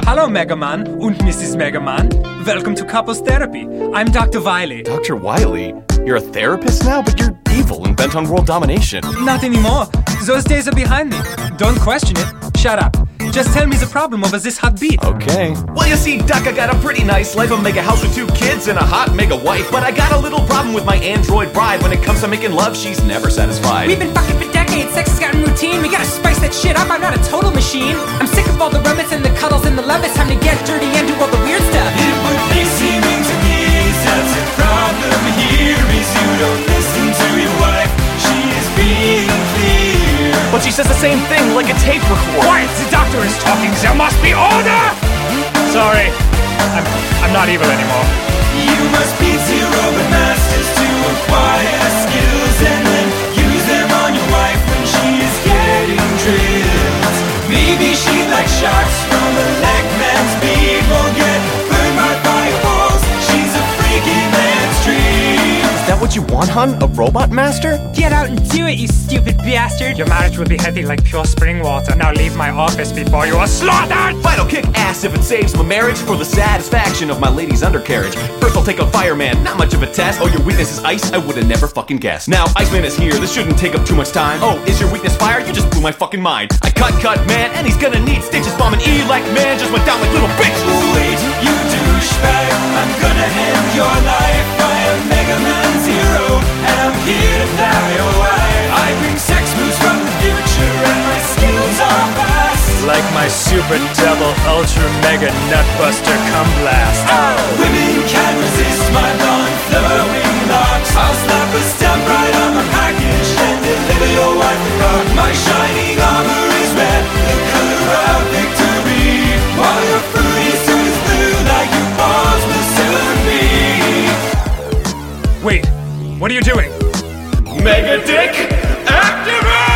Hello, Mega Man und Mrs. Mega Man. Welcome to Couples Therapy. I'm Dr. Wily. Dr. Wily? You're a therapist now, but you're evil and bent on world domination. Not anymore. Those days are behind me. Don't question it. Shut up. Just tell me the problem over this hot beat. Okay. Well, you see, Doc, I got a pretty nice life. I make a house with 2 kids and a hot mega wife. But I got a little problem with my android bride. When it comes to making love, she's never satisfied. We've been fucking for decades, sex has gotten routine. We gotta spice that shit up, I'm not a total machine. I'm sick of all the romance and the cuddles and the love. It's time to get dirty and do all the weird stuff. It would be seeming to me that the problem here is you don't listen to your wife. She is being clear. But she says the same thing like a tape recorder. Quiet! The doctor is talking. There must be order! Sorry. I'm not evil anymore. You must be zero but masters to acquire skills and then use them on your wife when she is getting drilled. Maybe she likes sharks from the Legman's beat. Will get burned by fireballs. She's a freaky man's dream. Is that what you want, hon? A robot master? Get out and do it, you stupid bastard. Your marriage will be healthy like pure spring water. Now leave my office before you are slaughtered! Fine, I'll kick ass if it saves my marriage for the satisfaction of my lady's undercarriage. First I'll take a fireman, not much of a test. Oh, your weakness is ice? I would've never fucking guessed. Now, Iceman is here, this shouldn't take up too much time. Oh, is your weakness fire? You just blew my fucking mind. I cut, man, and he's gonna need stitches. Bombing E like man just went down like little bitch. Wait, you douchebag, I'm gonna end your life. I am Mega Man Zero, and I'm here to fly away. I bring sex moves from the future, and my skills are vast. Like my super double ultra mega nutbuster cum blast. Women can't resist my blonde flowing locks. I'll slap a stamp right on my package and deliver your wife a rock. My shining armor is red, the color of victory, while your fruity suit is blue like your balls will soon be. Wait, what are you doing? Mega Dick, activate!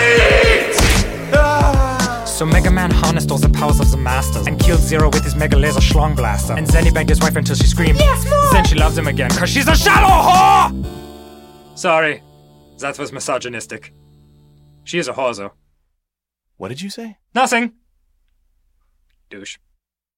So Mega Man harnessed all the powers of the Masters and killed Zero with his Mega Laser Schlong Blaster. And then he banged his wife until she screamed. Yes, more! Then she loves him again, cause she's a shadow whore! Sorry, that was misogynistic. She is a whore, though. What did you say? Nothing. Douche.